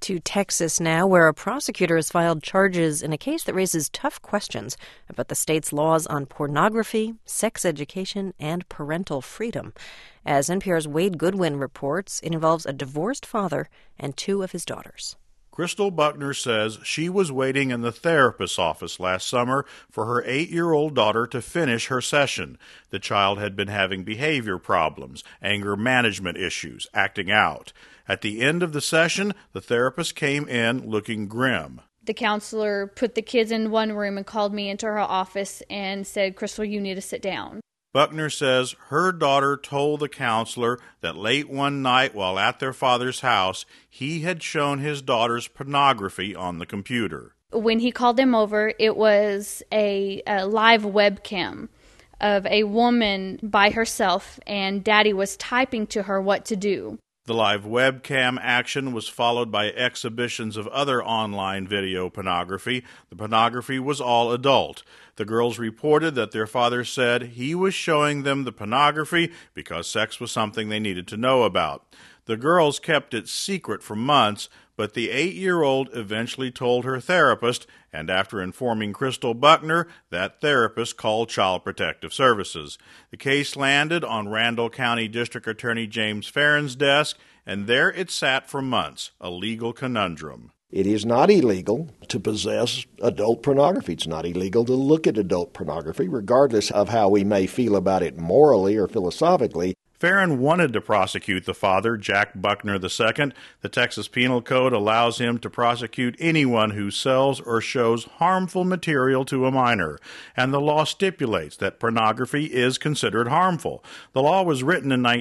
To Texas now, where a prosecutor has filed charges in a case that raises tough questions about the state's laws on pornography, sex education, and parental freedom. As NPR's Wade Goodwin reports, it involves a divorced father and two of his daughters. Crystal Buckner says she was waiting in the therapist's office last summer for her 8-year-old daughter to finish her session. The child had been having behavior problems, anger management issues, acting out. At the end of the session, the therapist came in looking grim. The counselor put the kids in one room and called me into her office and said, "Crystal, you need to sit down." Buckner says her daughter told the counselor that late one night while at their father's house, he had shown his daughter's pornography on the computer. When he called them over, it was a live webcam of a woman by herself, and Daddy was typing to her what to do. The live webcam action was followed by exhibitions of other online video pornography. The pornography was all adult. The girls reported that their father said he was showing them the pornography because sex was something they needed to know about. The girls kept it secret for months, but the 8-year-old eventually told her therapist, and after informing Crystal Buckner, that therapist called Child Protective Services. The case landed on Randall County District Attorney James Farron's desk, and there it sat for months, a legal conundrum. It is not illegal to possess adult pornography. It's not illegal to look at adult pornography, regardless of how we may feel about it morally or philosophically. Farron wanted to prosecute the father, Jack Buckner II. The Texas Penal Code allows him to prosecute anyone who sells or shows harmful material to a minor, and the law stipulates that pornography is considered harmful. The law was written in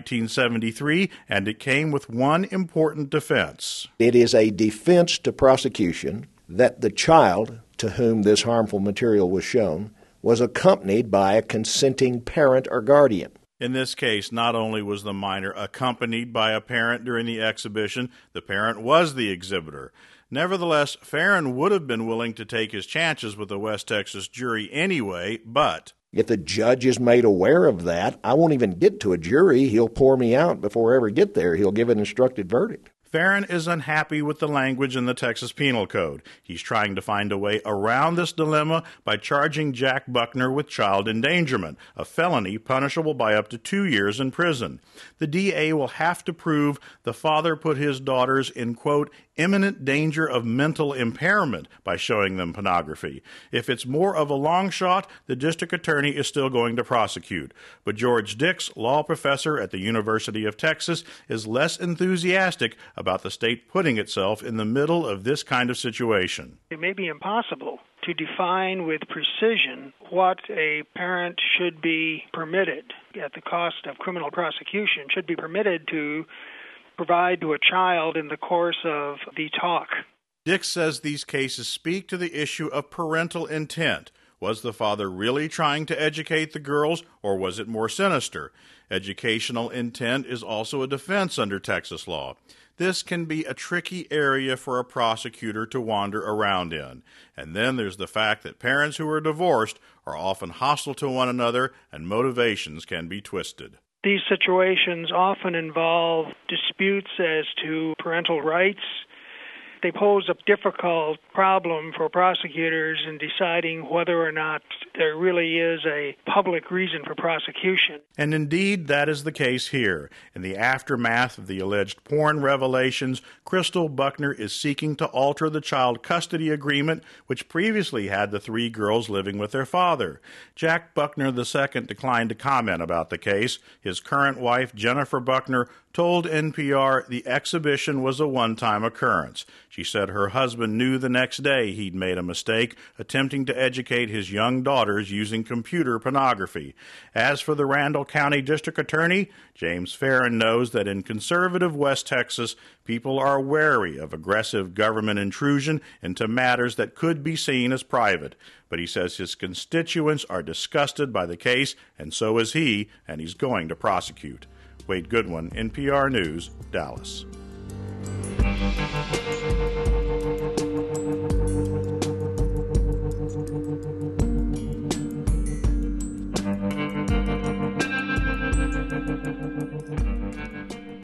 1973, and it came with one important defense. It is a defense to prosecution that the child to whom this harmful material was shown was accompanied by a consenting parent or guardian. In this case, not only was the minor accompanied by a parent during the exhibition, the parent was the exhibitor. Nevertheless, Farron would have been willing to take his chances with a West Texas jury anyway, but if the judge is made aware of that, I won't even get to a jury. He'll pour me out before I ever get there. He'll give an instructed verdict. Farron is unhappy with the language in the Texas Penal Code. He's trying to find a way around this dilemma by charging Jack Buckner with child endangerment, a felony punishable by up to 2 years in prison. The DA will have to prove the father put his daughters in, quote, imminent danger of mental impairment by showing them pornography. If it's more of a long shot, the district attorney is still going to prosecute. But George Dix, law professor at the University of Texas, is less enthusiastic about the state putting itself in the middle of this kind of situation. It may be impossible to define with precision what a parent should be permitted at the cost of criminal prosecution, should be permitted to provide to a child in the course of the talk. Dix says these cases speak to the issue of parental intent. Was the father really trying to educate the girls, or was it more sinister? Educational intent is also a defense under Texas law. This can be a tricky area for a prosecutor to wander around in. And then there's the fact that parents who are divorced are often hostile to one another, and motivations can be twisted. These situations often involve disputes as to parental rights. They pose a difficult problem for prosecutors in deciding whether or not there really is a public reason for prosecution. And indeed, that is the case here. In the aftermath of the alleged porn revelations, Crystal Buckner is seeking to alter the child custody agreement, which previously had the 3 girls living with their father. Jack Buckner II declined to comment about the case. His current wife, Jennifer Buckner, told NPR the exhibition was a one-time occurrence. She said her husband knew the next day he'd made a mistake attempting to educate his young daughters using computer pornography. As for the Randall County District Attorney, James Farron knows that in conservative West Texas, people are wary of aggressive government intrusion into matters that could be seen as private. But he says his constituents are disgusted by the case, and so is he, and he's going to prosecute. Wade Goodwin, NPR News, Dallas.